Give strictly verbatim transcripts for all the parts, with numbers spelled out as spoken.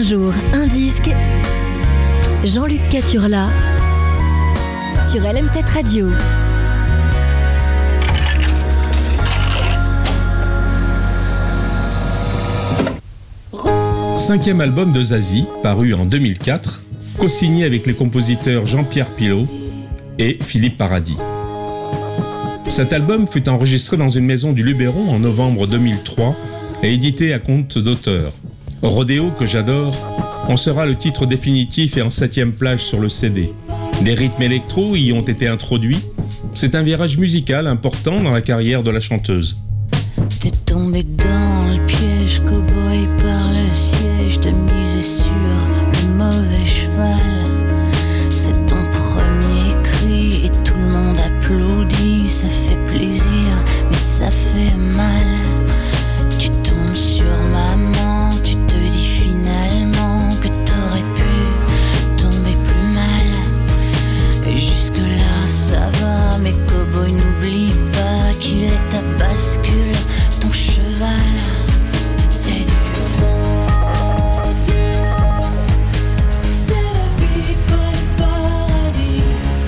jour, un disque. Jean-Luc Caturla sur L M sept Radio. Cinquième album de Zazie, paru en deux mille quatre, co-signé avec les compositeurs Jean-Pierre Pilot et Philippe Paradis. Cet album fut enregistré dans une maison du Luberon en novembre deux mille trois et édité à compte d'auteur. Rodéo, que j'adore, en sera le titre définitif et en septième plage sur le C D. Des rythmes électro y ont été introduits. C'est un virage musical important dans la carrière de la chanteuse. T'es tombé dans le piège, cow-boy par le siège, t'as misé sur le mauvais cheval. C'est ton premier cri et tout le monde applaudit. Ça fait plaisir, mais ça fait mal. Tu tombes sur maman, tu te dis finalement que t'aurais pu tomber plus mal. Et jusque là ça va, mais cow-boy n'oublie pas qu'il est ta bascule. Ton cheval, c'est du rodéo, c'est la vie, pas le paradis.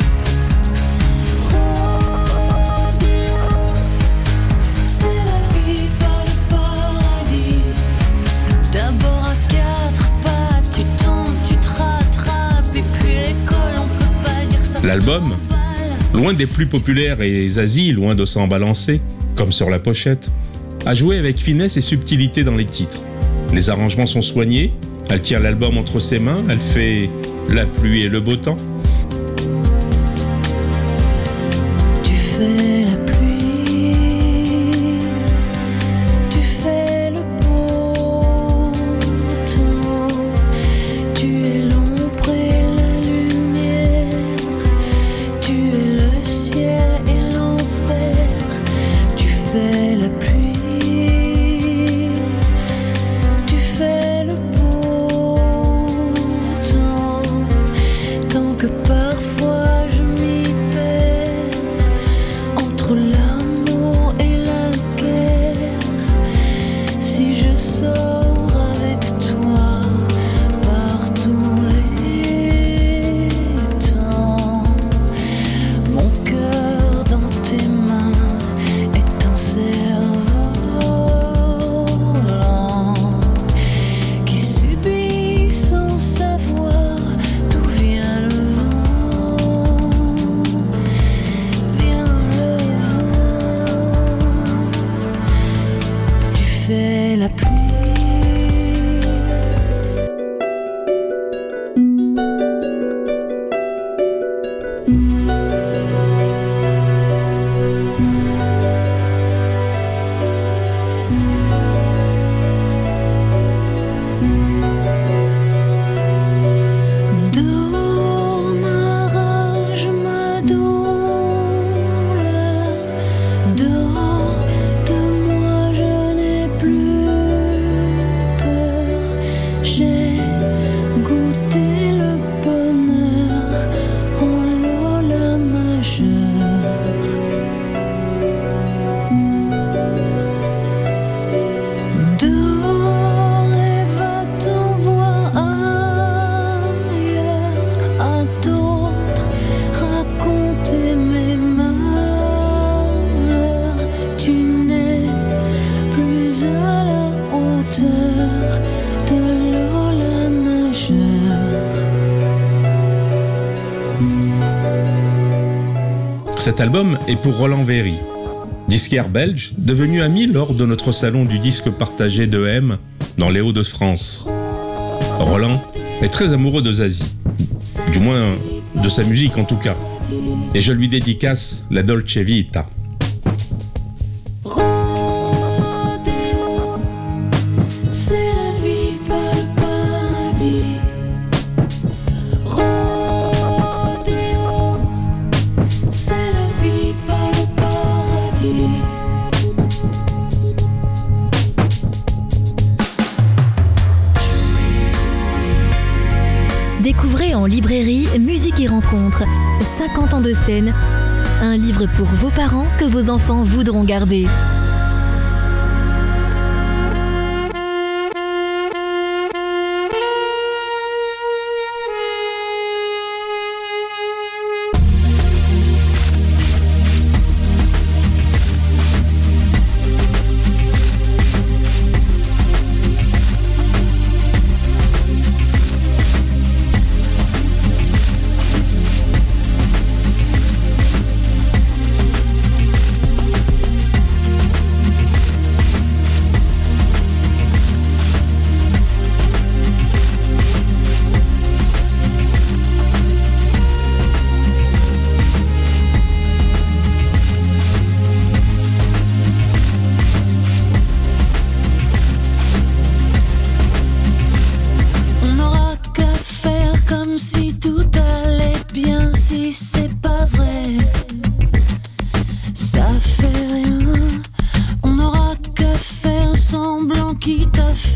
Rodéo, c'est la vie, pas le paradis. D'abord à quatre pattes, tu tombes, tu te rattrapes, et puis l'école, on peut pas dire ça. L'album, loin des plus populaires et Zazie, loin de s'en balancer, comme sur la pochette, a joué avec finesse et subtilité dans les titres. Les arrangements sont soignés, elle tient l'album entre ses mains, elle fait la pluie et le beau temps. Tu fais la pluie, tu fais le beau temps, tu es l'ombre et la lumière, tu es le ciel et l'enfer, tu fais la pluie. Cet album est pour Roland Véry, disquaire belge, devenu ami lors de notre salon du disque partagé de M dans les Hauts-de-France. Roland est très amoureux de Zazie, du moins de sa musique en tout cas, et je lui dédicace la Dolce Vita. Découvrez en librairie Musique et Rencontres, cinquante ans de scène, un livre pour vos parents que vos enfants voudront garder.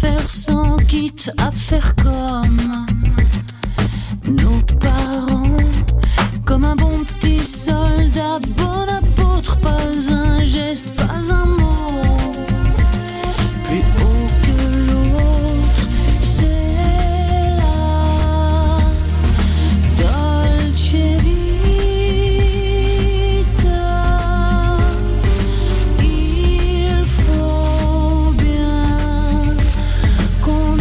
faire sans, quitte à faire comme nos parents, comme un bon petit soldat, bon apôtre, pas un geste, pas un mot, plus haut que l'autre, c'est la Dolce Vita. Il faut bien qu'on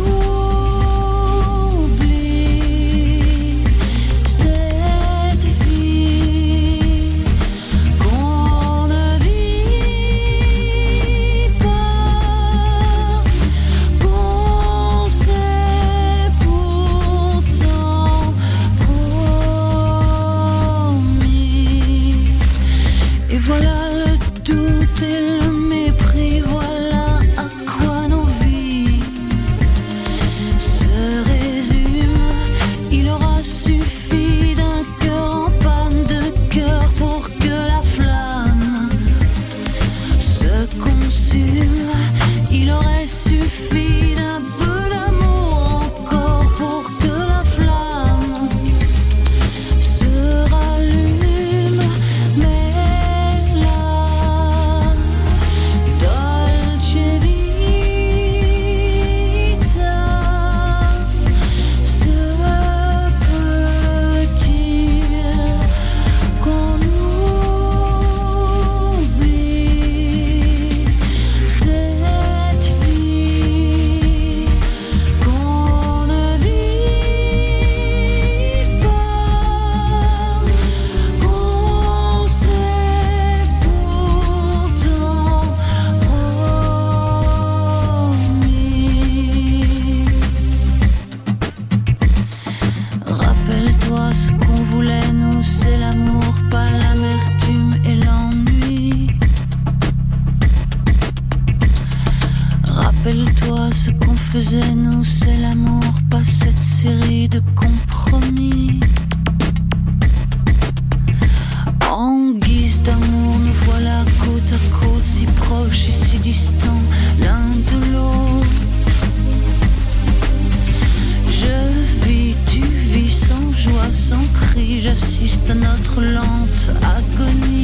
oublie cette vie qu'on ne vit pas, qu'on s'est pourtant promis. Et voilà le doute et le mépris, voilà à quoi nos vies se résument. Il aura suffi d'un cœur en panne de cœur pour que la flamme se consume. Il aurait suffi d'un peu d'amour encore pour que la flamme se rallume. Mais la Dolce Vita, se peut-il qu'on oublie cette vie qu'on ne vit pas, qu'on s'est pourtant promis. Rappelle-toi ce qu'on voulait, nous, c'est l'amour, pas l'amertume et l'ennui. Rappelle-toi ce qu'on faisait, nous, c'est l'amour, pas cette série de compromis. En guise d'amour, nous voilà côte à côte, si proches et si distants l'un de l'autre. Je vis, tu vis sans joie, sans cri, j'assiste à notre lente agonie.